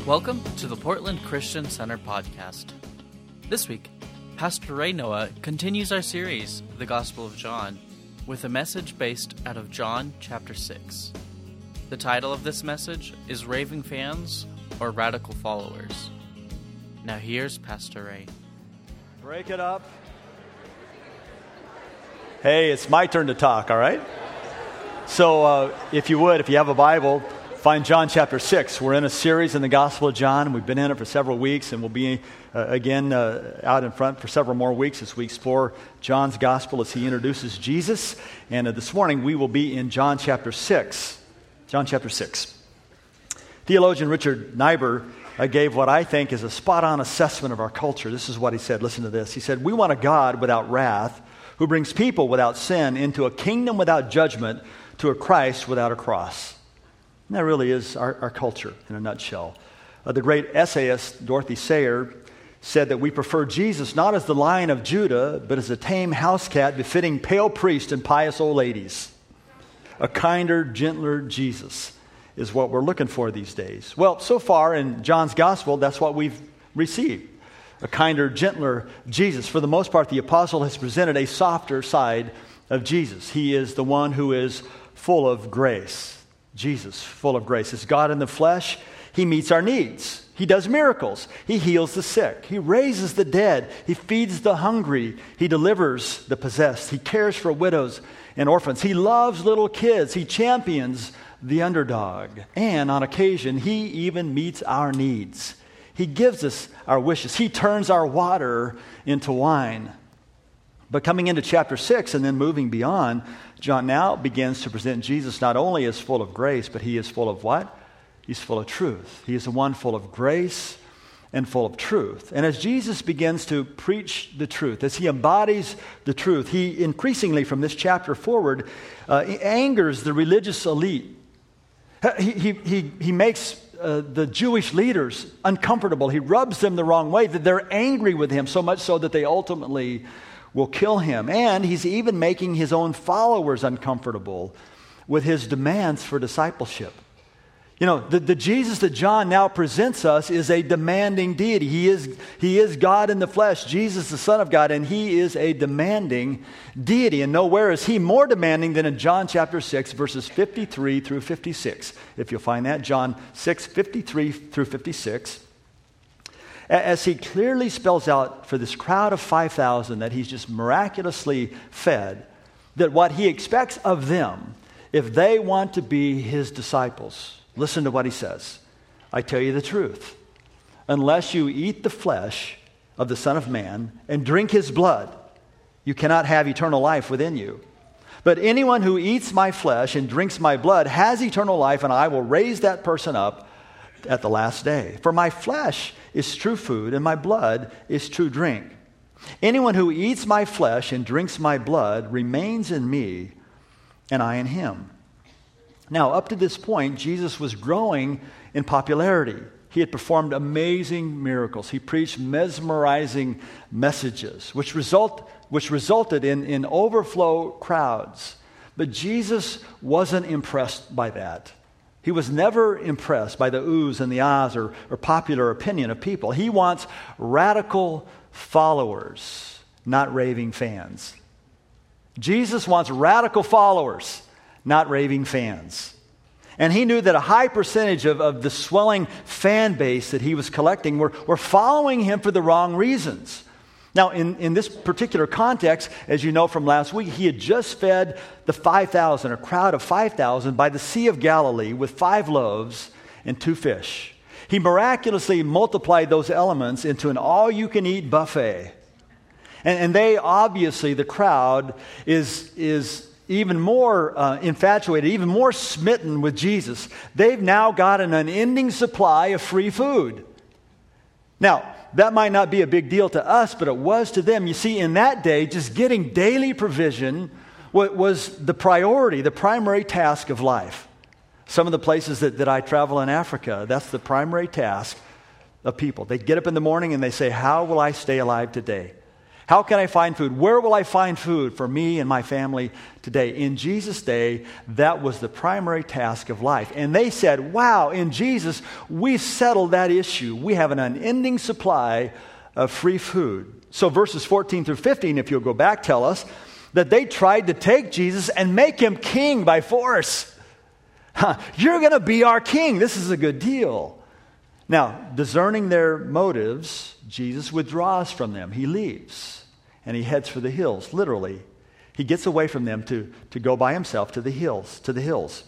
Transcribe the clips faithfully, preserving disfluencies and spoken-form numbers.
Welcome to the Portland Christian Center podcast. This week, Pastor Ray Noah continues our series, The Gospel of John, with a message based out of John chapter six. The title of this message is Raving Fans or Radical Followers. Now here's Pastor Ray. Break it up. Hey, it's my turn to talk, all right? So uh, if you would, if you have a Bible, find John chapter six. We're in a series in the Gospel of John. We've been in it for several weeks, and we'll be uh, again uh, out in front for several more weeks as we explore John's Gospel as he introduces Jesus. And uh, this morning we will be in John chapter six. John chapter six. Theologian Richard Niebuhr uh, gave what I think is a spot-on assessment of our culture. This is what he said. Listen to this. He said, "We want a God without wrath, who brings people without sin into a kingdom without judgment, to a Christ without a cross." And that really is our, our culture in a nutshell. Uh, the great essayist Dorothy Sayers said that we prefer Jesus not as the Lion of Judah, but as a tame house cat befitting pale priests and pious old ladies. A kinder, gentler Jesus is what we're looking for these days. Well, so far in John's Gospel, that's what we've received. A kinder, gentler Jesus. For the most part, the apostle has presented a softer side of Jesus. He is the one who is full of grace. Jesus, full of grace. As God in the flesh, he meets our needs. He does miracles. He heals the sick. He raises the dead. He feeds the hungry. He delivers the possessed. He cares for widows and orphans. He loves little kids. He champions the underdog. And on occasion, he even meets our needs. He gives us our wishes. He turns our water into wine. But coming into chapter six and then moving beyond, John now begins to present Jesus not only as full of grace, but he is full of what? He's full of truth. He is the one full of grace and full of truth. And as Jesus begins to preach the truth, as he embodies the truth, he increasingly from this chapter forward uh, angers the religious elite. He, he, he, he makes uh, the Jewish leaders uncomfortable. He rubs them the wrong way, that they're angry with him, so much so that they ultimately will kill him. And he's even making his own followers uncomfortable with his demands for discipleship. You know, the, the Jesus that John now presents us is a demanding deity. He is, he is God in the flesh, Jesus the Son of God, and he is a demanding deity. And nowhere is he more demanding than in John chapter six, verses fifty-three through fifty-six. If you'll find that, John six, fifty-three through fifty-six. As he clearly spells out for this crowd of five thousand that he's just miraculously fed, that what he expects of them, if they want to be his disciples, listen to what he says. "I tell you the truth, unless you eat the flesh of the Son of Man and drink his blood, you cannot have eternal life within you. But anyone who eats my flesh and drinks my blood has eternal life, and I will raise that person up at the last day. For my flesh is true food, and my blood is true drink. Anyone who eats my flesh and drinks my blood remains in me, and I in him." Now, up to this point, Jesus was growing in popularity. He had performed amazing miracles. He preached mesmerizing messages, which result which resulted in, in overflow crowds. But Jesus wasn't impressed by that. He was never impressed by the oohs and the ahs or, or popular opinion of people. He wants radical followers, not raving fans. Jesus wants radical followers, not raving fans. And he knew that a high percentage of, of the swelling fan base that he was collecting were, were following him for the wrong reasons. Now, in, in this particular context, as you know from last week, he had just fed the five thousand, a crowd of five thousand, by the Sea of Galilee with five loaves and two fish. He miraculously multiplied those elements into an all-you-can-eat buffet. And, and they, obviously, the crowd is, is even more uh, infatuated, even more smitten with Jesus. They've now got an unending supply of free food. Now, that might not be a big deal to us, but it was to them. You see, in that day, just getting daily provision was the priority, the primary task of life. Some of the places that, that I travel in Africa, that's the primary task of people. They get up in the morning and they say, "How will I stay alive today? How can I find food? Where will I find food for me and my family today? In Jesus' day, that was the primary task of life. And they said, wow, in Jesus, we've settled that issue. We have an unending supply of free food. So verses fourteen through fifteen, if you'll go back, tell us that they tried to take Jesus and make him king by force. Huh, you're going to be our king. This is a good deal. Now, discerning their motives, Jesus withdraws from them. He leaves, and he heads for the hills, literally. He gets away from them to, to go by himself to the hills, to the hills.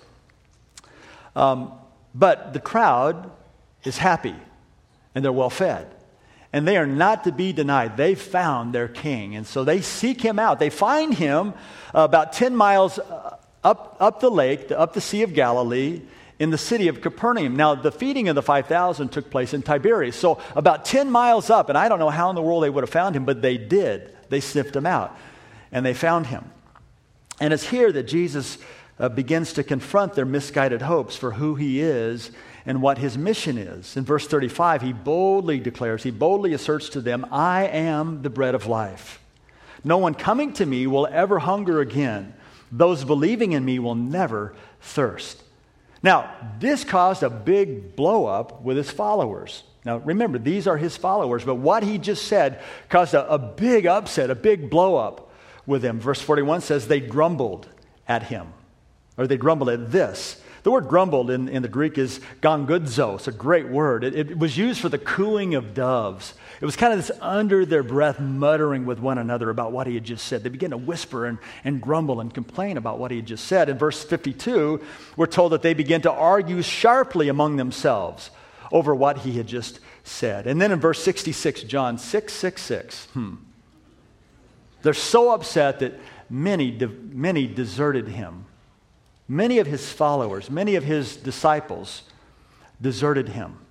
Um, but the crowd is happy, and they're well fed. And they are not to be denied. They found their king, and so they seek him out. They find him uh, about ten miles up, up the lake, up the Sea of Galilee, in the city of Capernaum. Now, the feeding of the five thousand took place in Tiberias. So about ten miles up, and I don't know how in the world they would have found him, but they did. They sniffed him out, and they found him. And it's here that Jesus uh, begins to confront their misguided hopes for who he is and what his mission is. In verse thirty-five, he boldly declares, he boldly asserts to them, I am the bread of life. No one coming to me will ever hunger again. Those believing in me will never thirst. Now, this caused a big blow up with his followers. Now, remember, these are his followers, but what he just said caused a, a big upset, a big blow up with them. Verse forty-one says they grumbled at him, or they grumbled at this. The word grumbled in, in the Greek is gongudzo. It's a great word. It, it was used for the cooing of doves. It was kind of this under their breath muttering with one another about what he had just said. They began to whisper and, and grumble and complain about what he had just said. In verse fifty-two, we're told that they began to argue sharply among themselves over what he had just said. And then in verse sixty-six, John six sixty-six, hmm, they're so upset that many, many deserted him. Many of his followers, many of his disciples deserted him.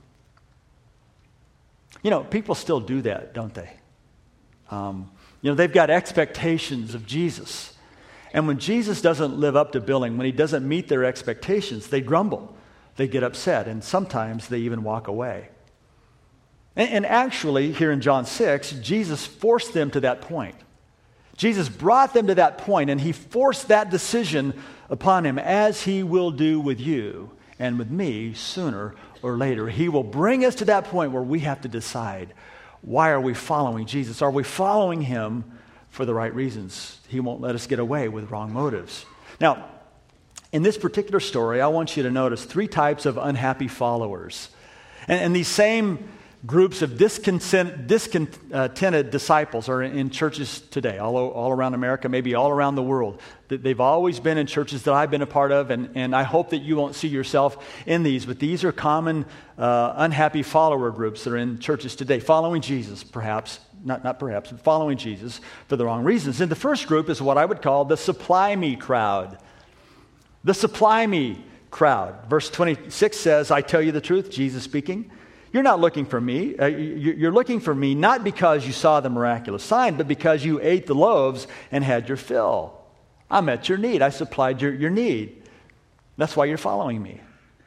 You know, people still do that, don't they? Um, you know, they've got expectations of Jesus. And when Jesus doesn't live up to billing, when he doesn't meet their expectations, they grumble. They get upset, and sometimes they even walk away. And, and actually, here in John six, Jesus forced them to that point. Jesus brought them to that point, and he forced that decision upon him, as he will do with you and with me sooner or later. He will bring us to that point where we have to decide, why are we following Jesus? Are we following him for the right reasons? He won't let us get away with wrong motives. Now, in this particular story, I want you to notice three types of unhappy followers. And, and these same groups of discontent, discontented disciples are in, in churches today, all, all around America, maybe all around the world. They've always been in churches that I've been a part of, and, and I hope that you won't see yourself in these, but these are common uh, unhappy follower groups that are in churches today, following Jesus, perhaps, not, not perhaps, but following Jesus for the wrong reasons. And the first group is what I would call the supply me crowd. The supply me crowd. Verse twenty-six says, I tell you the truth, Jesus speaking, you're not looking for me. Uh, you're looking for me not because you saw the miraculous sign, but because you ate the loaves and had your fill. I met your need. I supplied your, your need. That's why you're following me.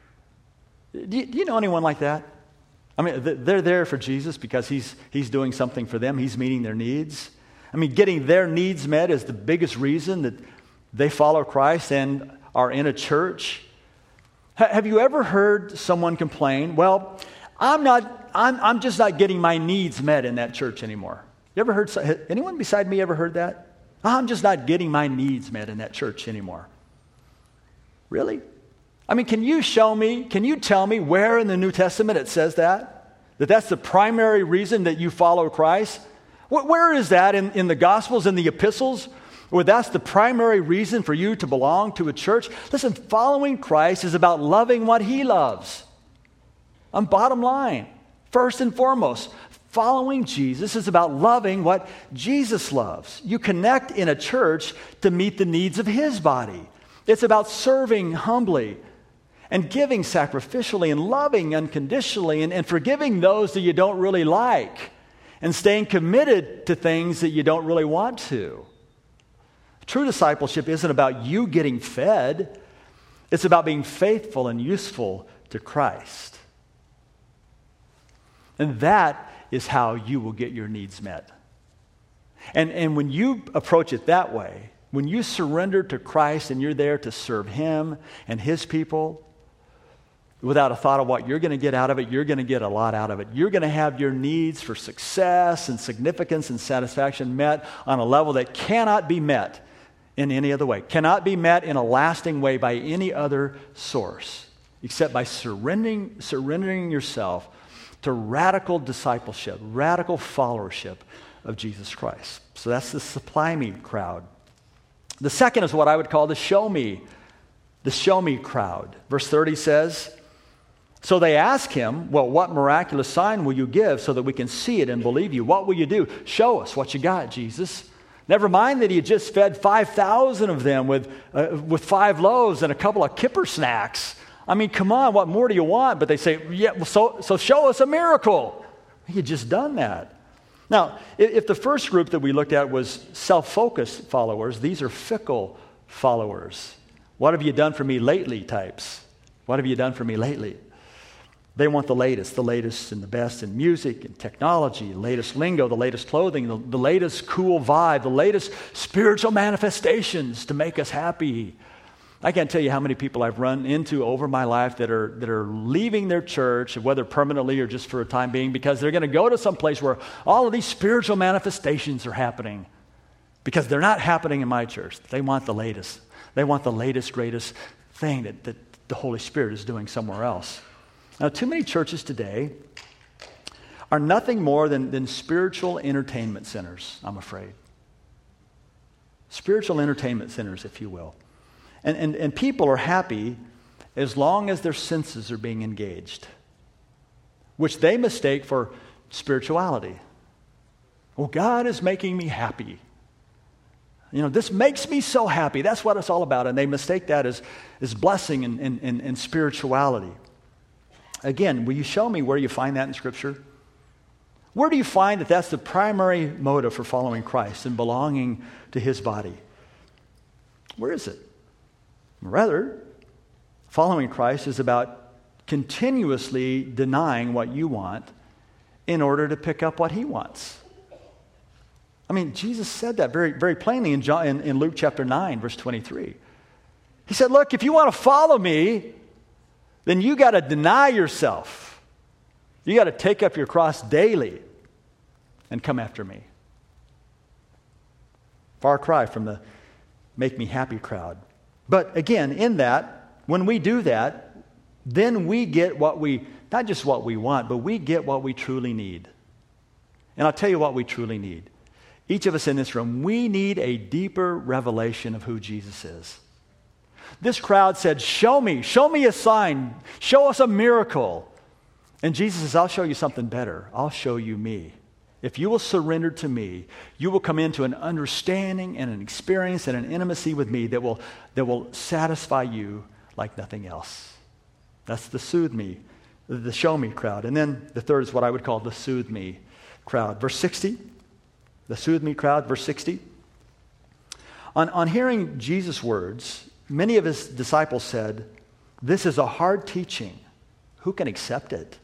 Do you, do you know anyone like that? I mean, they're there for Jesus because he's, he's doing something for them. He's meeting their needs. I mean, getting their needs met is the biggest reason that they follow Christ and are in a church. H- have you ever heard someone complain, well, I'm not, I'm, I'm just not getting my needs met in that church anymore? You ever heard, anyone beside me ever heard that? I'm just not getting my needs met in that church anymore. Really? I mean, can you show me, can you tell me where in the New Testament it says that? That that's the primary reason that you follow Christ? Where is that in, in the Gospels, in the epistles? Where that's the primary reason for you to belong to a church? Listen, following Christ is about loving what he loves. On bottom line, first and foremost, following Jesus is about loving what Jesus loves. You connect in a church to meet the needs of his body. It's about serving humbly and giving sacrificially and loving unconditionally and, and forgiving those that you don't really like and staying committed to things that you don't really want to. True discipleship isn't about you getting fed. It's about being faithful and useful to Christ. And that is how you will get your needs met. And, and when you approach it that way, when you surrender to Christ and you're there to serve Him and His people, without a thought of what you're going to get out of it, you're going to get a lot out of it. You're going to have your needs for success and significance and satisfaction met on a level that cannot be met in any other way, cannot be met in a lasting way by any other source, except by surrendering, surrendering yourself to radical discipleship, radical followership of Jesus Christ. So that's the supply me crowd. The second is what I would call the show me, the show me crowd. Verse thirty says, so they ask him, well, what miraculous sign will you give so that we can see it and believe you? What will you do? Show us what you got, Jesus. Never mind that he just fed five thousand of them with, uh, with five loaves and a couple of kipper snacks. I mean, come on, what more do you want? But they say, yeah, well, so, so show us a miracle. He had just done that. Now, if the first group that we looked at was self-focused followers, these are fickle followers. What have you done for me lately types? What have you done for me lately? They want the latest, the latest and the best in music and technology, the latest lingo, the latest clothing, the, the latest cool vibe, the latest spiritual manifestations to make us happy. I can't tell you how many people I've run into over my life that are that are leaving their church, whether permanently or just for a time being, because they're going to go to some place where all of these spiritual manifestations are happening, because they're not happening in my church. They want the latest. They want the latest, greatest thing that, that the Holy Spirit is doing somewhere else. Now, too many churches today are nothing more than, than spiritual entertainment centers, I'm afraid. Spiritual entertainment centers, if you will. And, and, and people are happy as long as their senses are being engaged, which they mistake for spirituality. Well, God is making me happy. You know, this makes me so happy. That's what it's all about. And they mistake that as, as blessing and, and, and, and spirituality. Again, will you show me where you find that in Scripture? Where do you find that that's the primary motive for following Christ and belonging to His body? Where is it? Rather, following Christ is about continuously denying what you want in order to pick up what He wants. I mean, Jesus said that very, very plainly in, John, in, in Luke chapter nine, verse twenty-three. He said, look, if you want to follow me, then you got to deny yourself. You got to take up your cross daily and come after me. Far cry from the make me happy crowd. But again, in that, when we do that, then we get what we, not just what we want, but we get what we truly need. And I'll tell you what we truly need. Each of us in this room, we need a deeper revelation of who Jesus is. This crowd said, show me, show me a sign, show us a miracle. And Jesus says, I'll show you something better. I'll show you me. If you will surrender to me, you will come into an understanding and an experience and an intimacy with me that will, that will satisfy you like nothing else. That's the soothe me, the show me crowd. And then the third is what I would call the soothe me crowd. Verse sixty, the soothe me crowd, verse sixty. On, on hearing Jesus' words, many of His disciples said, this is a hard teaching. Who can accept it?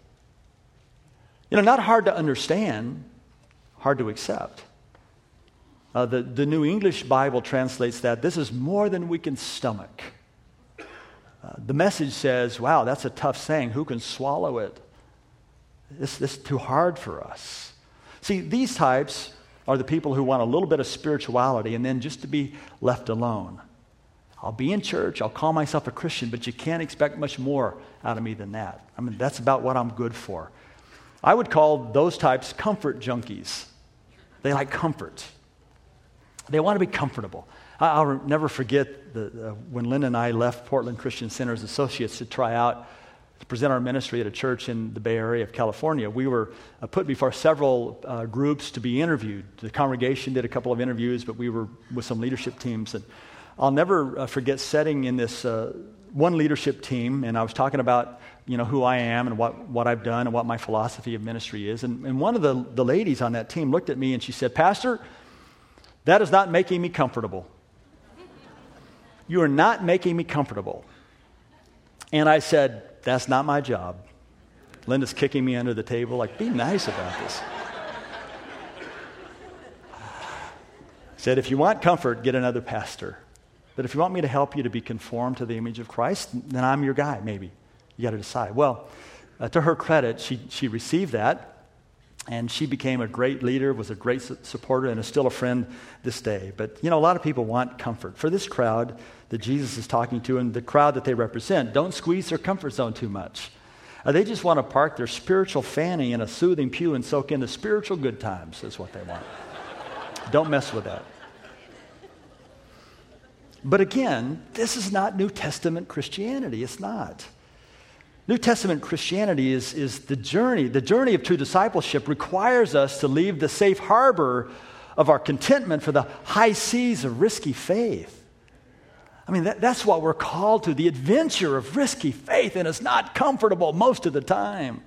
You know, not hard to understand, hard to accept. Uh, the, the New English Bible translates that, this is more than we can stomach. Uh, the Message says, wow, that's a tough saying. Who can swallow it? This, this is too hard for us. See, these types are the people who want a little bit of spirituality and then just to be left alone. I'll be in church, I'll call myself a Christian, but you can't expect much more out of me than that. I mean, that's about what I'm good for. I would call those types comfort junkies. They like comfort. They want to be comfortable. I'll never forget the, uh, when Lynn and I left Portland Christian Center as associates to try out to present our ministry at a church in the Bay Area of California. We were uh, put before several uh, groups to be interviewed. The congregation did a couple of interviews, but we were with some leadership teams. And I'll never uh, forget sitting in this uh, one leadership team, and I was talking about, you know, who I am and what, what I've done and what my philosophy of ministry is. And, and one of the, the ladies on that team looked at me and she said, Pastor, that is not making me comfortable. You are not making me comfortable. And I said, that's not my job. Linda's kicking me under the table, like, be nice about this. said, if you want comfort, get another pastor. But if you want me to help you to be conformed to the image of Christ, then I'm your guy, maybe. You got to decide. Well, uh, to her credit, she, she received that. And she became a great leader, was a great su- supporter, and is still a friend this day. But, you know, a lot of people want comfort. For this crowd that Jesus is talking to and the crowd that they represent, don't squeeze their comfort zone too much. Uh, they just want to park their spiritual fanny in a soothing pew and soak in the spiritual good times is what they want. Don't mess with that. But again, this is not New Testament Christianity. It's not. New Testament Christianity is, is the journey. The journey of true discipleship requires us to leave the safe harbor of our contentment for the high seas of risky faith. I mean, that, that's what we're called to, the adventure of risky faith, and it's not comfortable most of the time.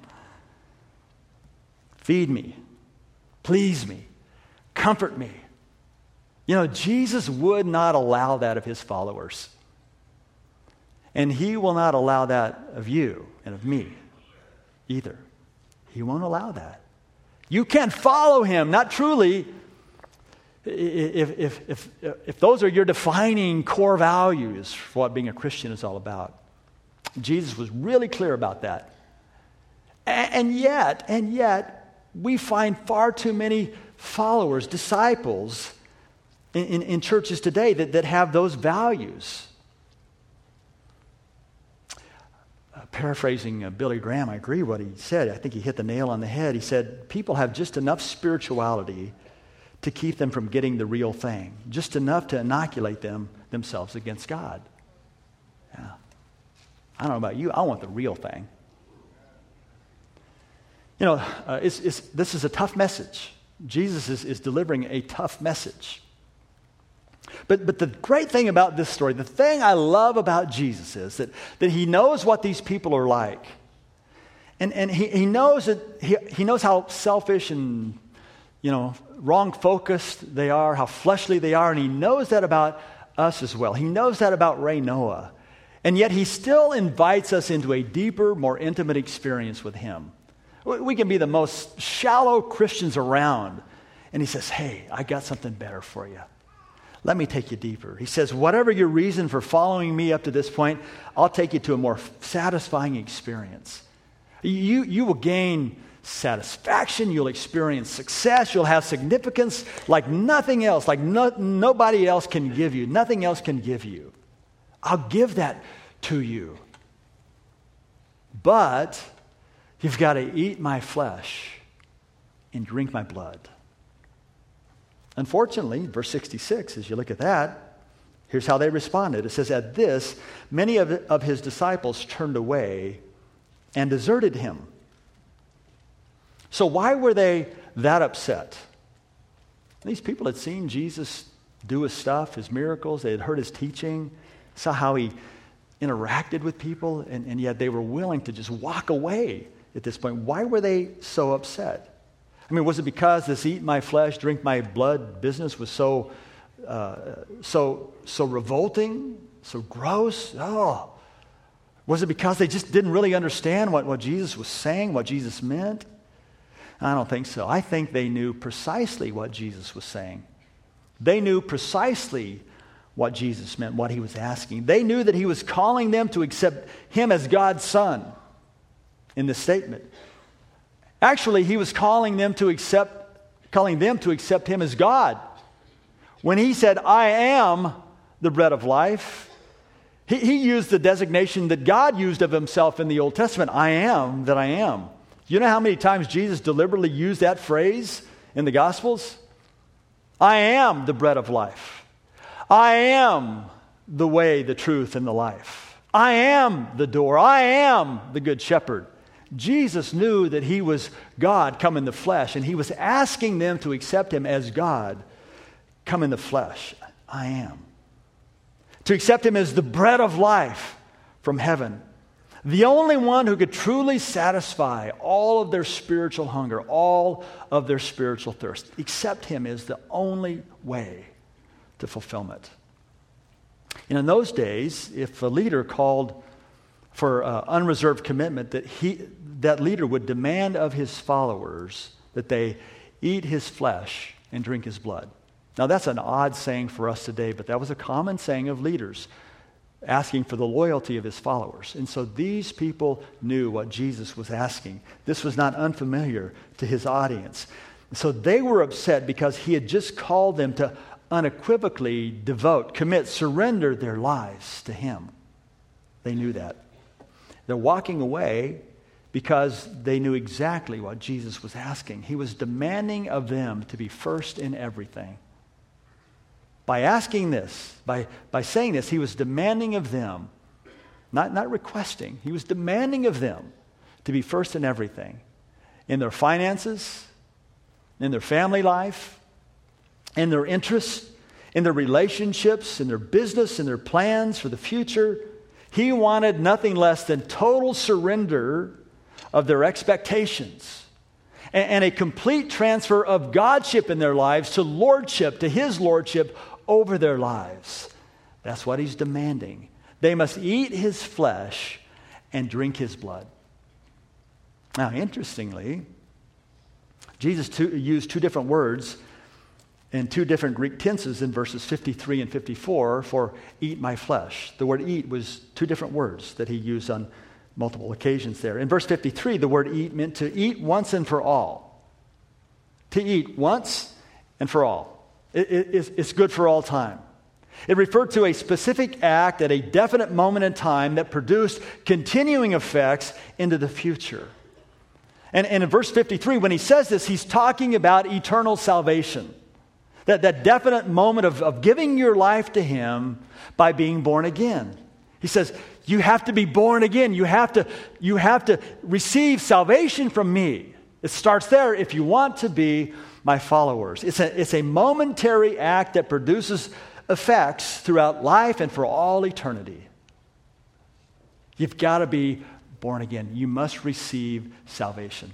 Feed me, please me, comfort me. You know, Jesus would not allow that of his followers. And he will not allow that of you and of me either. He won't allow that. You can't follow him, not truly, if, if, if, if those are your defining core values for what being a Christian is all about. Jesus was really clear about that. And yet, and yet, we find far too many followers, disciples in, in, in churches today that, that have those values. Paraphrasing uh, Billy Graham, I agree what he said. I think he hit the nail on the head. He said, people have just enough spirituality to keep them from getting the real thing, just enough to inoculate them themselves against God. Yeah. I don't know about you. I want the real thing. You know, uh, it's, it's, this is a tough message. Jesus is, is delivering a tough message. But, but the great thing about this story, the thing I love about Jesus is that, that he knows what these people are like. And, and he, he knows that he, he knows how selfish and, you know, wrong-focused they are, how fleshly they are, and he knows that about us as well. He knows that about Ray Noah. And yet he still invites us into a deeper, more intimate experience with him. We can be the most shallow Christians around. And he says, hey, I got something better for you. Let me take you deeper. He says, whatever your reason for following me up to this point, I'll take you to a more satisfying experience. You, you will gain satisfaction. You'll experience success. You'll have significance like nothing else, like no, nobody else can give you. Nothing else can give you. I'll give that to you. But you've got to eat my flesh and drink my blood. Unfortunately, verse sixty-six, as you look at that, here's how they responded. It says, at this, many of, of his disciples turned away and deserted him. So why were they that upset? These people had seen Jesus do his stuff, his miracles. They had heard his teaching, saw how he interacted with people, and, and yet they were willing to just walk away at this point. Why were they so upset? I mean, was it because this eat my flesh, drink my blood business was so, uh, so, so revolting, so gross? Oh, was it because they just didn't really understand what, what Jesus was saying, what Jesus meant? I don't think so. I think they knew precisely what Jesus was saying. They knew precisely what Jesus meant, what he was asking. They knew that he was calling them to accept him as God's son in this statement. Actually, he was calling them to accept, calling them to accept him as God. When he said, I am the bread of life, he, he used the designation that God used of himself in the Old Testament. I am that I am. You know how many times Jesus deliberately used that phrase in the Gospels? I am the bread of life. I am the way, the truth, and the life. I am the door. I am the good shepherd. Jesus knew that he was God come in the flesh, and he was asking them to accept him as God come in the flesh. I am. To accept him as the bread of life from heaven. The only one who could truly satisfy all of their spiritual hunger, all of their spiritual thirst. Accept him is the only way to fulfillment. And in those days, if a leader called for uh, unreserved commitment, that he that leader would demand of his followers that they eat his flesh and drink his blood. Now, that's an odd saying for us today, but that was a common saying of leaders, asking for the loyalty of his followers. And so these people knew what Jesus was asking. This was not unfamiliar to his audience. So they were upset because he had just called them to unequivocally devote, commit, surrender their lives to him. They knew that. They're walking away because they knew exactly what Jesus was asking. He was demanding of them to be first in everything. By asking this, by, by saying this, he was demanding of them, not, not requesting, he was demanding of them to be first in everything. In their finances, in their family life, in their interests, in their relationships, in their business, in their plans for the future. He wanted nothing less than total surrender of their expectations and, and a complete transfer of godship in their lives to lordship, to his lordship over their lives. That's what he's demanding. They must eat his flesh and drink his blood. Now, interestingly, Jesus two, used two different words in two different Greek tenses in verses fifty-three and fifty-four for eat my flesh. The word eat was two different words that he used on multiple occasions there. In verse fifty-three, the word eat meant to eat once and for all. To eat once and for all. It, it, it's, it's good for all time. It referred to a specific act at a definite moment in time that produced continuing effects into the future. And, and in verse fifty-three, when he says this, he's talking about eternal salvation. That, that definite moment of, of giving your life to him by being born again. He says, you have to be born again. You have to, you have to receive salvation from me. It starts there if you want to be my followers. It's a, it's a momentary act that produces effects throughout life and for all eternity. You've got to be born again. You must receive salvation.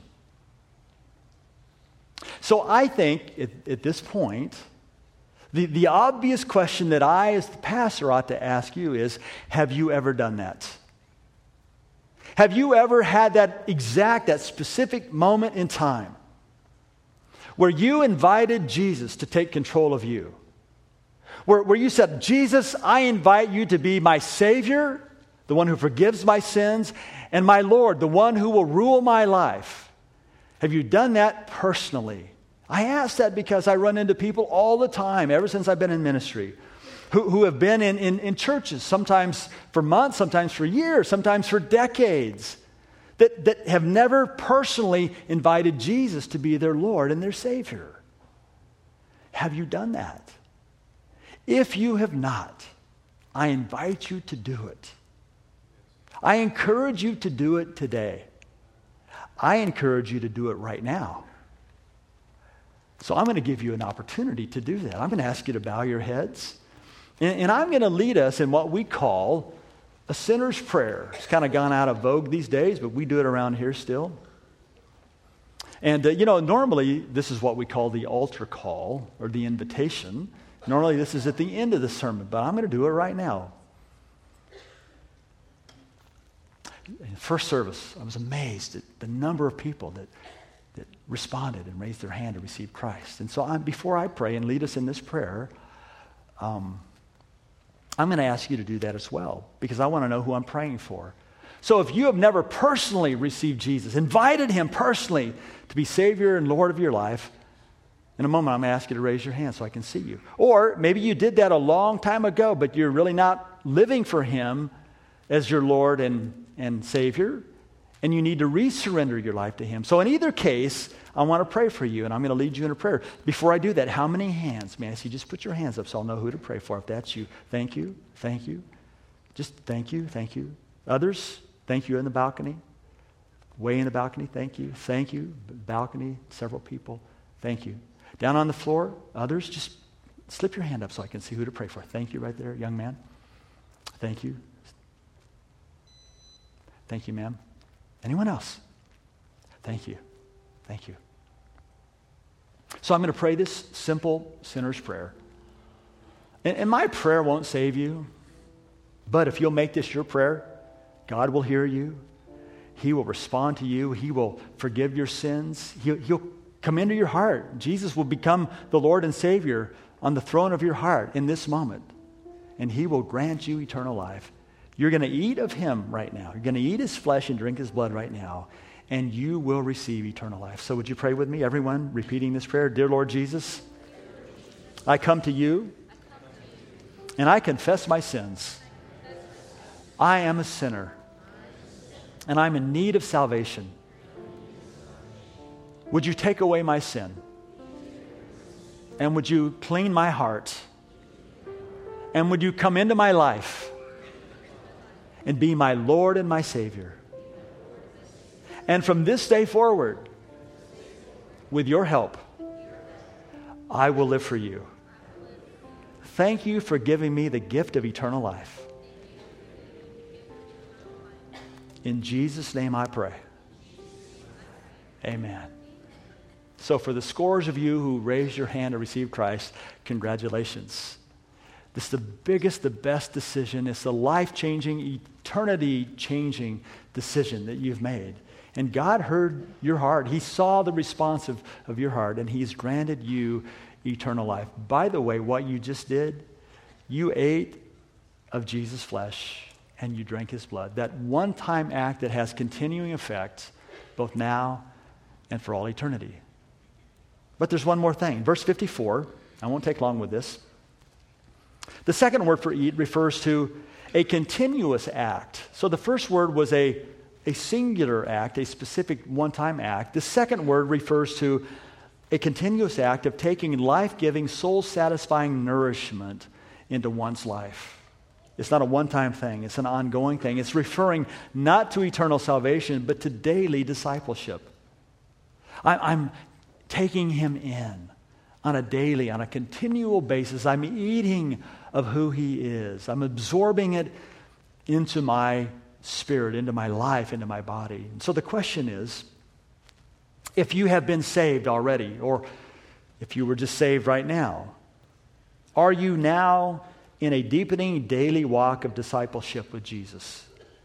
So I think at, at this point, the, the obvious question that I as the pastor ought to ask you is, have you ever done that? Have you ever had that exact, that specific moment in time where you invited Jesus to take control of you? Where, where you said, Jesus, I invite you to be my Savior, the one who forgives my sins, and my Lord, the one who will rule my life. Have you done that personally? I ask that because I run into people all the time, ever since I've been in ministry, who, who have been in, in, in churches, sometimes for months, sometimes for years, sometimes for decades, that, that have never personally invited Jesus to be their Lord and their Savior. Have you done that? If you have not, I invite you to do it. I encourage you to do it today. I encourage you to do it right now. So I'm going to give you an opportunity to do that. I'm going to ask you to bow your heads. And, and I'm going to lead us in what we call a sinner's prayer. It's kind of gone out of vogue these days, but we do it around here still. And, uh, you know, normally this is what we call the altar call or the invitation. Normally this is at the end of the sermon, but I'm going to do it right now. In the first service, I was amazed at the number of people that, that responded and raised their hand to receive Christ. And so I'm, before I pray and lead us in this prayer, um, I'm going to ask you to do that as well, because I want to know who I'm praying for. So if you have never personally received Jesus, invited him personally to be Savior and Lord of your life, in a moment I'm going to ask you to raise your hand so I can see you. Or maybe you did that a long time ago, but you're really not living for him as your Lord and and Savior, and you need to resurrender your life to him. So in either case, I want to pray for you, and I'm going to lead you in a prayer. Before I do that, how many hands? May I see? Just put your hands up so I'll know who to pray for. If that's you, thank you, thank you. Just thank you, thank you. Others, thank you in the balcony. Way in the balcony, thank you, thank you. Balcony, several people, thank you. Down on the floor, others, just slip your hand up so I can see who to pray for. Thank you right there, young man. Thank you. Thank you, ma'am. Anyone else? Thank you. Thank you. So I'm going to pray this simple sinner's prayer. And, and my prayer won't save you, but if you'll make this your prayer, God will hear you. He will respond to you. He will forgive your sins. He'll, he'll come into your heart. Jesus will become the Lord and Savior on the throne of your heart in this moment, and he will grant you eternal life. You're going to eat of him right now. You're going to eat his flesh and drink his blood right now, and you will receive eternal life. So would you pray with me, everyone, repeating this prayer? Dear Lord Jesus, I come to you, and I confess my sins. I am a sinner, and I'm in need of salvation. Would you take away my sin? And would you clean my heart? And would you come into my life and be my Lord and my Savior? And from this day forward, with your help, I will live for you. Thank you for giving me the gift of eternal life. In Jesus' name I pray. Amen. So for the scores of you who raised your hand to receive Christ, congratulations. This is the biggest, the best decision. It's the life-changing, eternity-changing decision that you've made. And God heard your heart. He saw the response of, of your heart, and he's granted you eternal life. By the way, what you just did, you ate of Jesus' flesh and you drank his blood. That one-time act that has continuing effects both now and for all eternity. But there's one more thing. Verse fifty-four, I won't take long with this. The second word for eat refers to a continuous act. So the first word was a, a singular act, a specific one-time act. The second word refers to a continuous act of taking life-giving, soul-satisfying nourishment into one's life. It's not a one-time thing. It's an ongoing thing. It's referring not to eternal salvation, but to daily discipleship. I, I'm taking him in on a daily, on a continual basis. I'm eating of who he is. I'm absorbing it into my spirit, into my life, into my body. And so the question is, if you have been saved already, or if you were just saved right now, are you now in a deepening daily walk of discipleship with Jesus?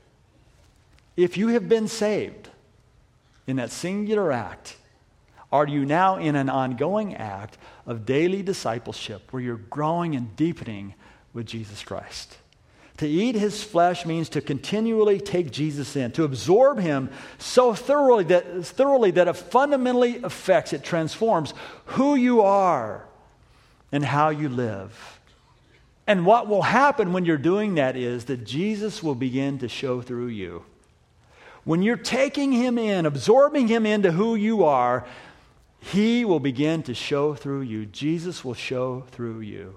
If you have been saved in that singular act, are you now in an ongoing act of daily discipleship where you're growing and deepening with Jesus Christ? To eat his flesh means to continually take Jesus in, to absorb him so thoroughly that, thoroughly that it fundamentally affects, it transforms who you are and how you live. And what will happen when you're doing that is that Jesus will begin to show through you. When you're taking him in, absorbing him into who you are, he will begin to show through you. Jesus will show through you.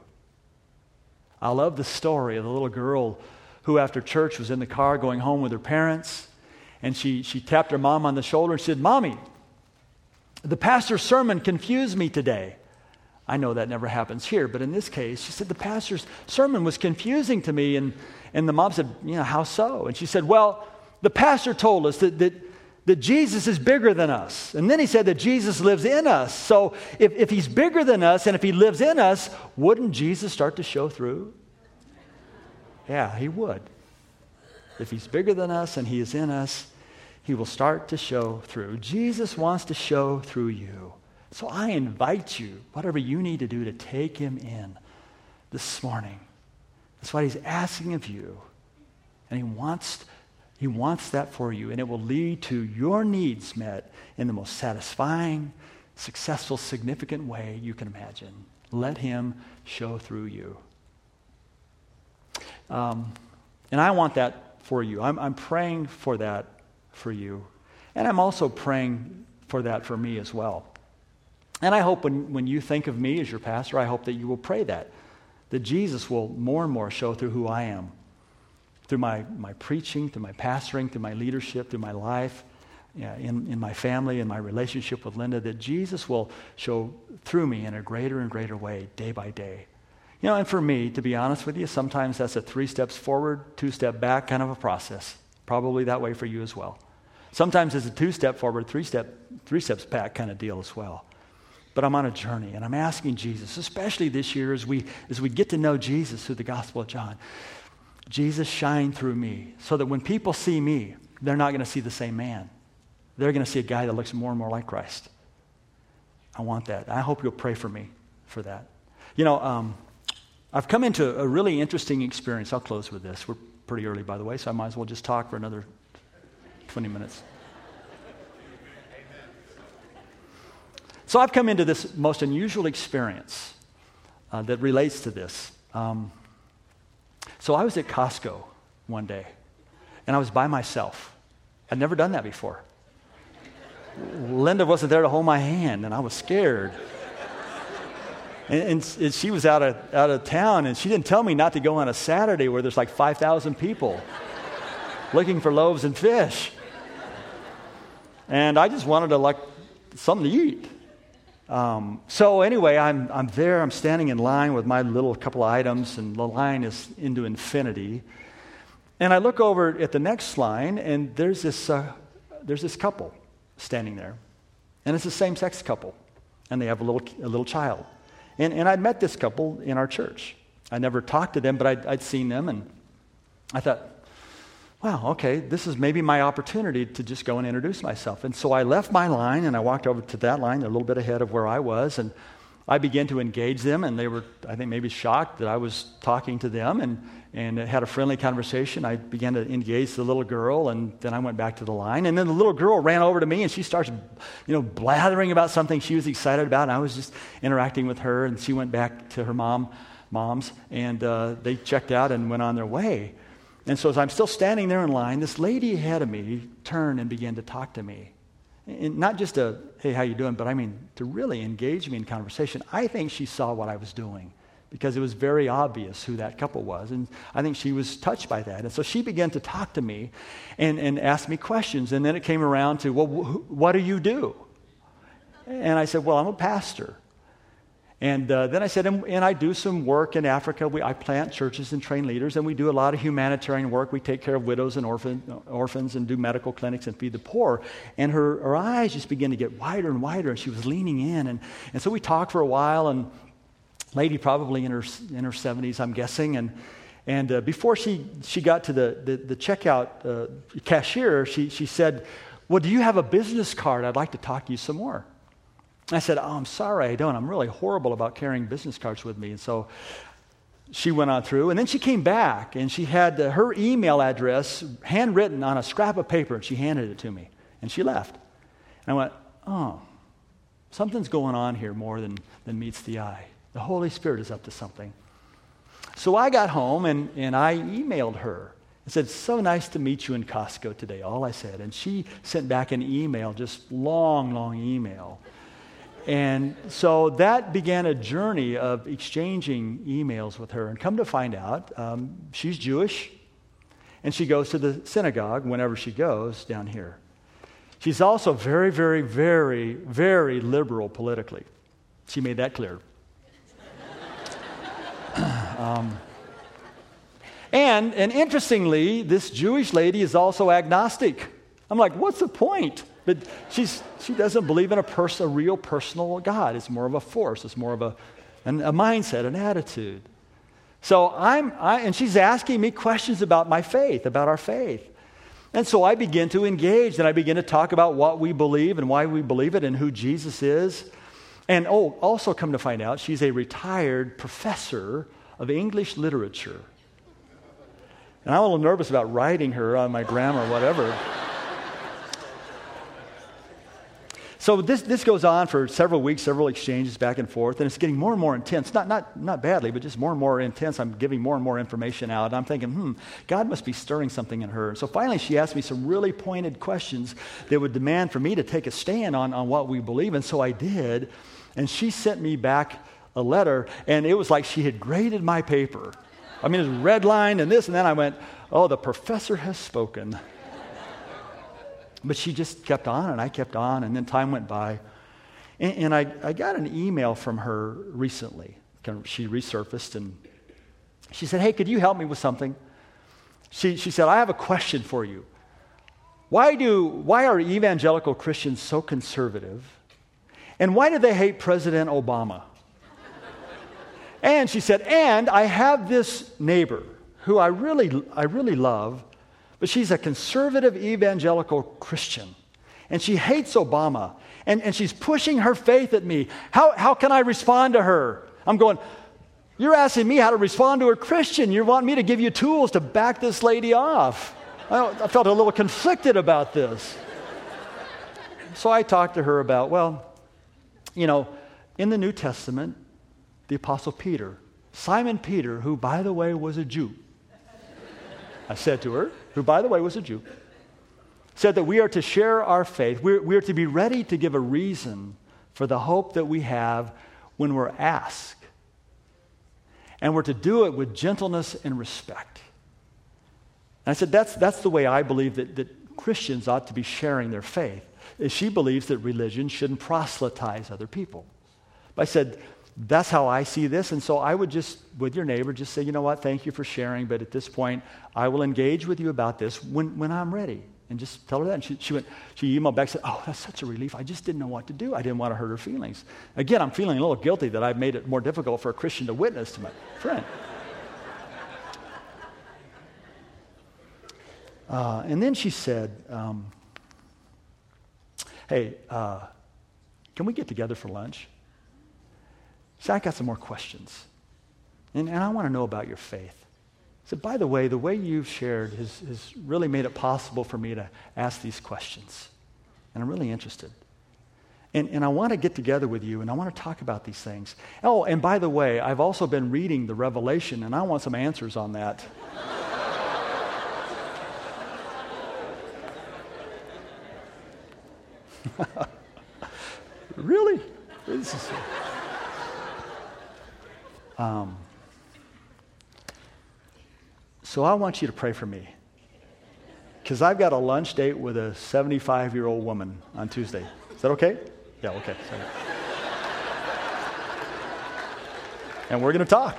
I love the story of the little girl who after church was in the car going home with her parents, and she, she tapped her mom on the shoulder and said, "Mommy, the pastor's sermon confused me today." I know that never happens here, but in this case, she said, "The pastor's sermon was confusing to me." And, and the mom said, "You know, how so?" And she said, "Well, the pastor told us that, that that Jesus is bigger than us. And then he said that Jesus lives in us. So if, if he's bigger than us and if he lives in us, wouldn't Jesus start to show through?" Yeah, he would. If he's bigger than us and he is in us, he will start to show through. Jesus wants to show through you. So I invite you, whatever you need to do to take him in this morning. That's what he's asking of you. And he wants He wants that for you, and it will lead to your needs met in the most satisfying, successful, significant way you can imagine. Let him show through you. Um, and I want that for you. I'm, I'm praying for that for you. And I'm also praying for that for me as well. And I hope when, when you think of me as your pastor, I hope that you will pray that, that Jesus will more and more show through who I am. Through my, my preaching, through my pastoring, through my leadership, through my life, yeah, in, in my family, in my relationship with Linda, that Jesus will show through me in a greater and greater way, day by day. You know, and for me, to be honest with you, sometimes that's a three steps forward, two step back kind of a process. Probably that way for you as well. Sometimes it's a two step forward, three step, three steps back kind of deal as well. But I'm on a journey, and I'm asking Jesus, especially this year as we as we get to know Jesus through the Gospel of John, Jesus, shine through me so that when people see me, they're not going to see the same man. They're going to see a guy that looks more and more like Christ. I want that. I hope you'll pray for me for that. You know, um, I've come into a really interesting experience. I'll close with this. We're pretty early, by the way, so I might as well just talk for another twenty minutes. So I've come into this most unusual experience uh, that relates to this. Um, so I was at Costco one day, and I was by myself. I'd never done that before. Linda wasn't there to hold my hand, and I was scared. And, and, and she was out of out of town, and she didn't tell me not to go on a Saturday where there's like five thousand people looking for loaves and fish. And I just wanted to like something to eat. Um, so anyway, I'm I'm there. I'm standing in line with my little couple of items, and the line is into infinity. And I look over at the next line, and there's this uh, there's this couple standing there, and it's a same-sex couple, and they have a little a little child. And and I'd met this couple in our church. I never talked to them, but I'd, I'd seen them, and I thought, wow, okay, this is maybe my opportunity to just go and introduce myself. And so I left my line, and I walked over to that line, a little bit ahead of where I was, and I began to engage them, and they were, I think, maybe shocked that I was talking to them, and, and had a friendly conversation. I began to engage the little girl, and then I went back to the line, and then the little girl ran over to me, and she starts, you know, blathering about something she was excited about, and I was just interacting with her, and she went back to her mom, mom's, and uh, they checked out and went on their way. And so as I'm still standing there in line, this lady ahead of me turned and began to talk to me. And not just a, hey, how you doing, but I mean, to really engage me in conversation. I think she saw what I was doing because it was very obvious who that couple was. And I think she was touched by that. And so she began to talk to me and, and ask me questions. And then it came around to, well, wh- what do you do? And I said, well, I'm a pastor. And uh, then I said, and, and I do some work in Africa. We, I plant churches and train leaders, and we do a lot of humanitarian work. We take care of widows and orphan, orphans and do medical clinics and feed the poor. And her, her eyes just began to get wider and wider, and she was leaning in. And, and so we talked for a while, and lady probably in her in her seventies, I'm guessing. And and uh, before she, she got to the, the, the checkout uh, cashier, she, she said, well, do you have a business card? I'd like to talk to you some more. I said, oh, I'm sorry, I don't. I'm really horrible about carrying business cards with me. And so she went on through, and then she came back, and she had uh, her email address handwritten on a scrap of paper, and she handed it to me, and she left. And I went, oh, something's going on here more than, than meets the eye. The Holy Spirit is up to something. So I got home, and, and I emailed her. I said, so nice to meet you in Costco today, all I said. And she sent back an email, just long, long email. And so that began a journey of exchanging emails with her. And come to find out, um, she's Jewish, and she goes to the synagogue whenever she goes down here. She's also very, very, very, very liberal politically. She made that clear. um, and, and interestingly, this Jewish lady is also agnostic. I'm like, what's the point? But she's she doesn't believe in a person, a real personal God. It's more of a force. It's more of a, an, a mindset, an attitude. So I'm, I, and she's asking me questions about my faith, about our faith. And so I begin to engage, and I begin to talk about what we believe and why we believe it and who Jesus is. And oh, also come to find out, she's a retired professor of English literature. And I'm a little nervous about writing her on my grammar or whatever. So this, this goes on for several weeks, several exchanges back and forth, and it's getting more and more intense. Not, not, not badly, but just more and more intense. I'm giving more and more information out, and I'm thinking, hmm, God must be stirring something in her. And so finally she asked me some really pointed questions that would demand for me to take a stand on, on what we believe, and so I did. And she sent me back a letter, and it was like she had graded my paper. I mean, it was redlined and this, and then I went, oh, the professor has spoken. But she just kept on, and I kept on, and then time went by. And, and I, I got an email from her recently. She resurfaced, and she said, hey, could you help me with something? She, she said, I have a question for you. Why do why are evangelical Christians so conservative? And why do they hate President Obama? And she said, and I have this neighbor who I really, I really love, but she's a conservative evangelical Christian, and she hates Obama, and, and she's pushing her faith at me. How, how can I respond to her? I'm going, You're asking me how to respond to a Christian. You want me to give you tools to back this lady off. I, I felt a little conflicted about this. So I talked to her about, well, you know, in the New Testament, the Apostle Peter, Simon Peter, who, by the way, was a Jew, I said to her, who, by the way, was a Jew, said that we are to share our faith. We're, we're to be ready to give a reason for the hope that we have when we're asked. And we're to do it with gentleness and respect. And I said, that's, that's the way I believe that, that Christians ought to be sharing their faith. Is she believes that religion shouldn't proselytize other people. But I said, that's how I see this, and so I would just, with your neighbor, just say, you know what, thank you for sharing, but at this point, I will engage with you about this when, when I'm ready. And just tell her that. And she, she went, she emailed back and said, oh, that's such a relief. I just didn't know what to do. I didn't want to hurt her feelings. Again, I'm feeling a little guilty that I've made it more difficult for a Christian to witness to my friend. Uh, and then she said, um, hey, uh, can we get together for lunch? She said, I got some more questions. And, and I want to know about your faith. I said, by the way, the way you've shared has, has really made it possible for me to ask these questions. And I'm really interested. And, and I want to get together with you, and I want to talk about these things. Oh, and by the way, I've also been reading the Revelation, and I want some answers on that. Really? This is, um, so I want you to pray for me, because I've got a lunch date with a seventy-five-year-old woman on Tuesday. Is that okay? Yeah, okay. Sorry. And we're going to talk.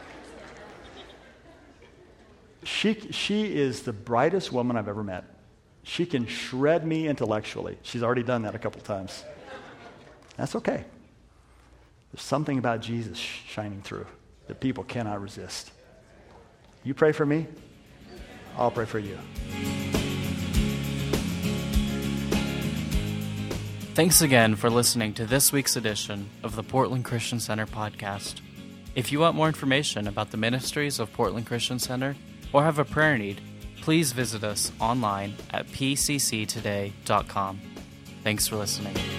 She, she is the brightest woman I've ever met. She can shred me intellectually. She's already done that a couple times. That's okay. There's something about Jesus shining through that people cannot resist. You pray for me, I'll pray for you. Thanks again for listening to this week's edition of the Portland Christian Center podcast. If you want more information about the ministries of Portland Christian Center or have a prayer need, please visit us online at p c c today dot com. Thanks for listening.